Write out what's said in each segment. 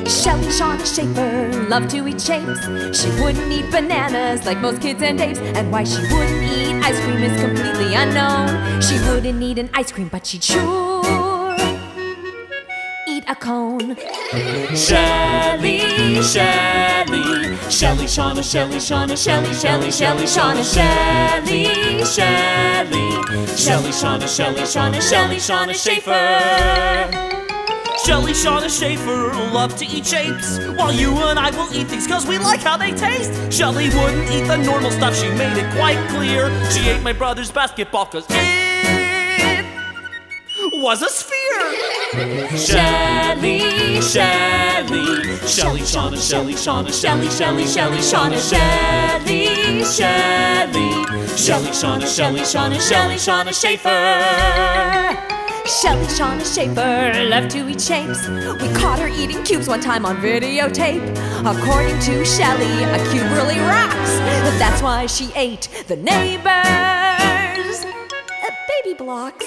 Shelly Shauna Schaefer loved to eat shapes. She wouldn't eat bananas like most kids and apes. And why she wouldn't eat ice cream is completely unknown. She wouldn't eat an ice cream, but she'd sure eat a cone. Shelly, Shelly, Shelly Shauna, Shelly Shauna, Shelly, Shelly, Shelly Shauna, Shelly, Shelly, Shelly Shauna, Shelly Shauna, Shelly Shauna Schaefer. Shelly Shauna Schaefer loved to eat shapes, while you and I will eat these cause we like how they taste. Shelly wouldn't eat the normal stuff, she made it quite clear. She ate my brother's basketball cause it was a sphere. Shelly, Shelly, Shelly Shauna, Shelly Shauna, Shelly, Shelly, Shelly Shauna, Shelly, Shelly, Shelly Shauna, Shelly Shauna, Shelly Shauna Schaefer. Shelly Shauna Schaefer loved to eat shapes. We caught her eating cubes one time on videotape. According to Shelly, a cube really rocks. That's why she ate the neighbors' baby blocks.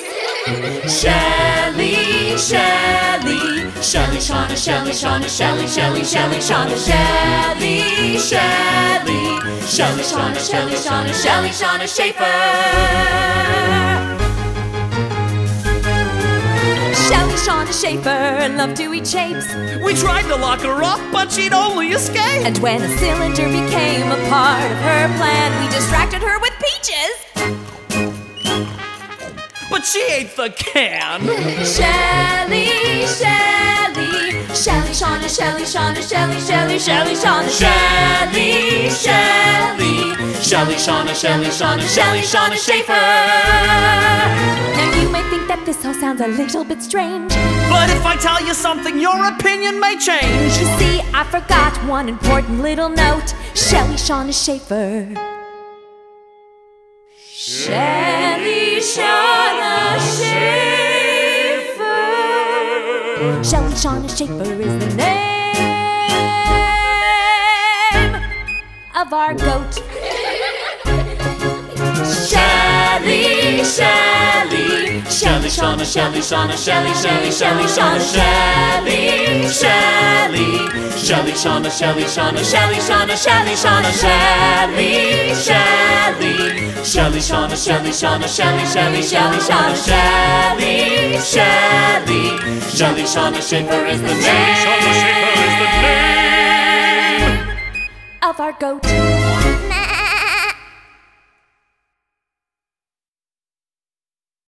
Shelly, Shelly, Shelly Shauna, Shelly Shauna, Shelly, Shelly, Shelly Shauna, Shelly, Shelly, Shelly Shauna, Shelly Shauna, Shelly Shauna Schaefer. Shelly Shauna Schaefer loved to eat shapes. We tried to lock her up, but she'd only escape. And when a cylinder became a part of her plan, we distracted her with peaches. But she ate the can. Shelly, Shelly, Shelly Shauna, Shelly Shauna, Shelly, Shelly, Shelly Shauna, Shelly, Shelly, Shelly Shauna, Shelly Shauna, Shelly Shauna Schaefer. Now you may think that this all sounds a little bit strange, but if I tell you something, your opinion may change. You see, I forgot one important little note. Shelly Shauna Schaefer. Shelly Shauna Schaefer. Shelly Shauna Schaefer is the name of our goat. Shelly, Shelly, Shelly Shauna, Shelly Shauna, Shelly, Shelly, Shelly Shauna, Shelly, Shelly, Shelly Shauna, Shelly Shauna, Shelly Shauna, Shelly Shauna, Shelly, Shelly, Shelly Shauna, Shelly Shauna, Shelly, Shelly, Shelly Shauna, Shelly, Shelly, Shelly Shauna Schaefer is the name of our goat.